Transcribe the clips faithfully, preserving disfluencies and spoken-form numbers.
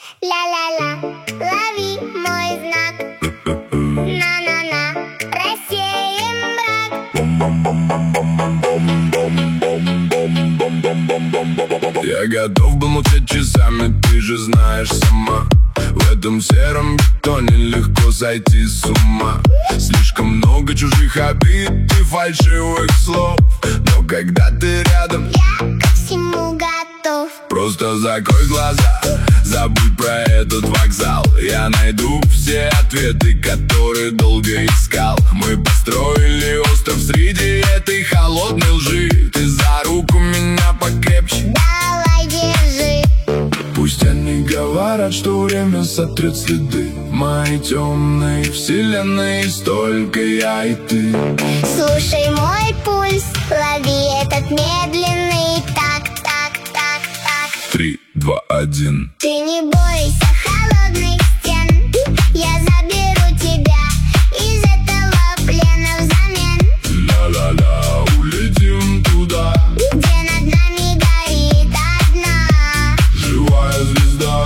Ля-ля-ля, лови мой знак. На-на-на, рассеем мрак. Я готов был молчать часами, ты же знаешь сама. В этом сером бетоне легко сойти с ума. Слишком много чужих обид и фальшивых слов. Но когда ты рядом, я ко всему готов. просто закрой глаза, забудь про этот вокзал. Я найду все ответы, которые долго искал. Мы построили остров среди этой холодной лжи. Ты за руку меня покрепче, Давай, держи. пусть они говорят, что время сотрет следы. В моей темной вселенной есть только я и ты. Слушай мой пульс, лови этот медленный так, так, так, так. Три, два, один. Ты не бойся холодных стен, я заберу тебя из этого плена взамен. Ля-ля-ля, улетим туда, Где над нами горит одна живая звезда.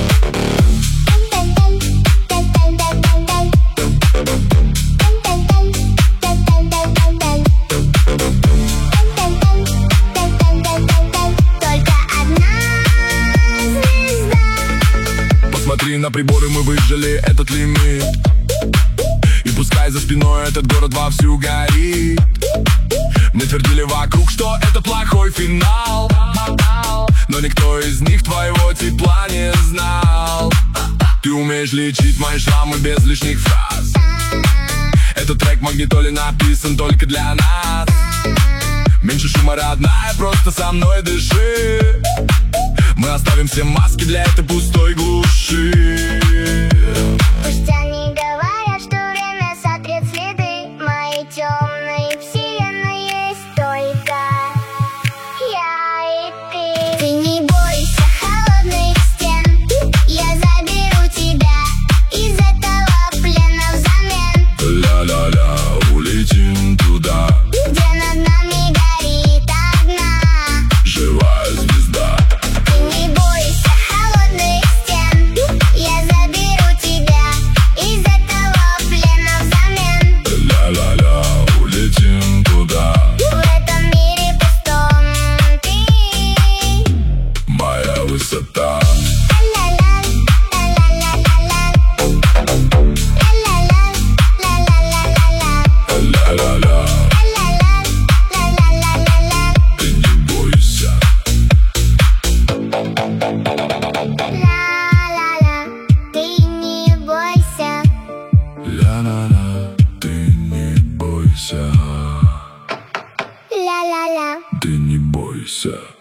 Только одна звезда. Посмотри на приборы, мы выжили этот лимит. И пускай за спиной этот город вовсю горит. Мне твердили вокруг, что это плохой финал, но никто из них твоего тепла не знал. Ты умеешь лечить мои шрамы без лишних фраз. Этот трек магнитоле написан только для нас. Меньше шума, родная, просто со мной дыши. Мы оставим все маски для этой пустой глуши. Пусть они говорят, что время сотрет следы. В моей темной вселенной есть только я и ты. Ты не бойся холодных стен, я заберу тебя из этого плена взамен. Ля-ля-ля, улетим туда, Где над нами горит одна живая звезда. Ты не бойся холодных стен, я заберу тебя из этого плена взамен. Ля-ля-ля, улетим туда, В этом мире пустом ты. моя высота. Ла-ла-ла, ла-ла-ла-ла-ла. Ла-ла-ла, ла-ла-ла-ла-ла. Ля-ля-ля, Ла-ла-ла, ла-ла-ла-ла-ла. ты не бойся. Ла-ла-ла, ты не бойся. Ля-ля-ля, ты не бойся. Ла-ла-ла. Ты не бойся.